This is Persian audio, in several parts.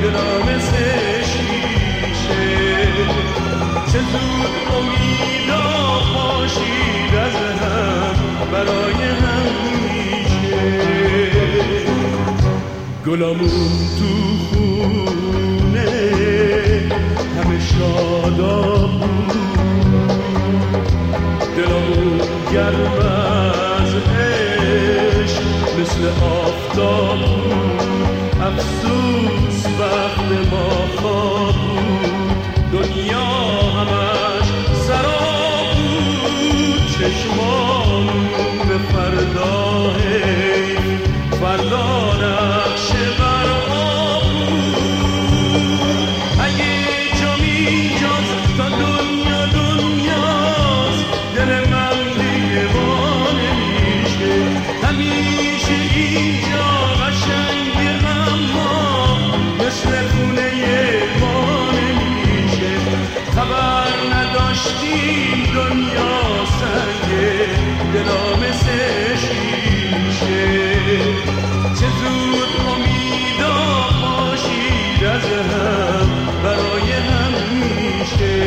دلم مثل شیشه، چه زود امیدا پاشید از هم برای همیشه. گلامون تو خونه همه شاداب بود، دلامون گرم از عشق مثل آفتاب بود. افسوس وقت ما خواب بود، دنیا همش سراب بود. چشمانون فردا فردا نقش بر آب بود. اگه جام اینجاست تا دنیا دنیاست، دل من دیگه وا نمیشه. همیشه اینجا قشنگه اما مثل خونه ما نمیشه. خبر نداشتیم دنیا سنگه، دلا مثل شیشه، چه زود امیدا پاشید از هم برای همیشه.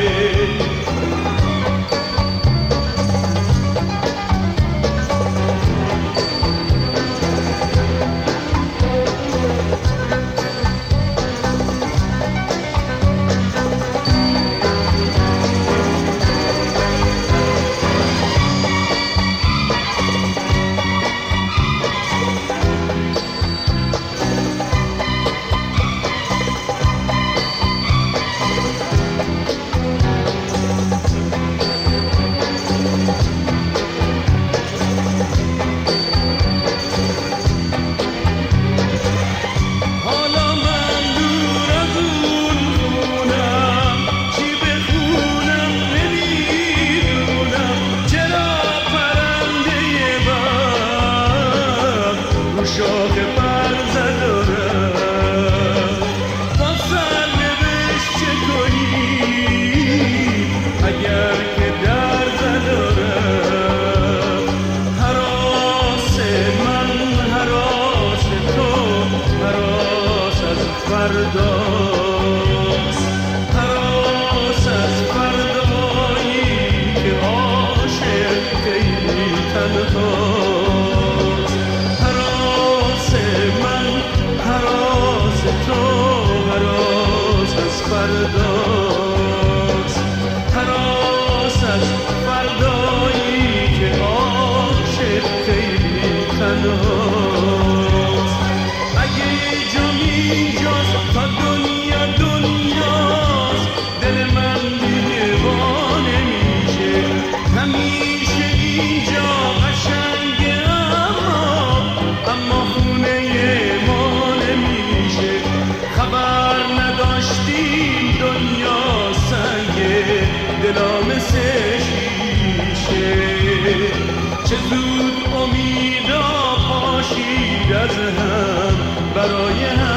چه زود امیدا پاشید از هم برای هم